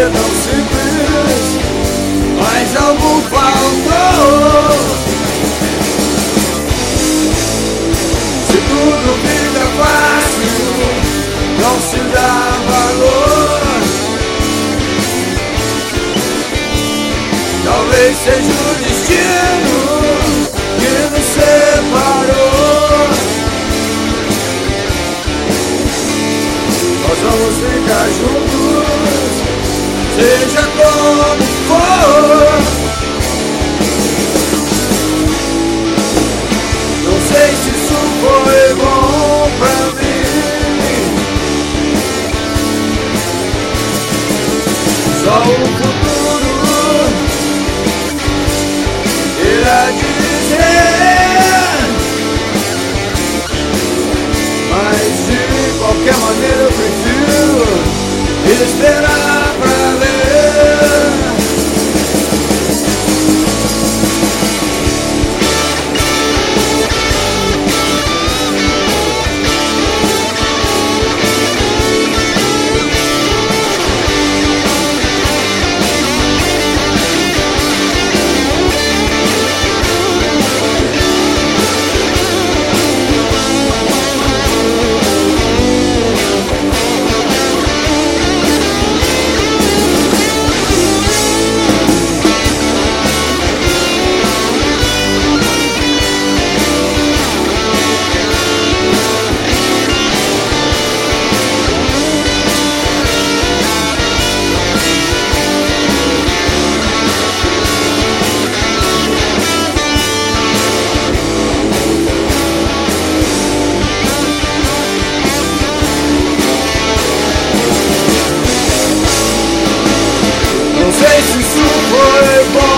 ser tão simples, mas algo faltou. Se tudo fica fácil, não se dá valor. Talvez seja o destino que nos separou. Nós vamos ficar juntos, seja como for. Não sei se isso foi bom pra mim. Só o futuro irá dizer. Mas de qualquer maneira eu prefiro esperar pra ver. Não sei se isso foi bom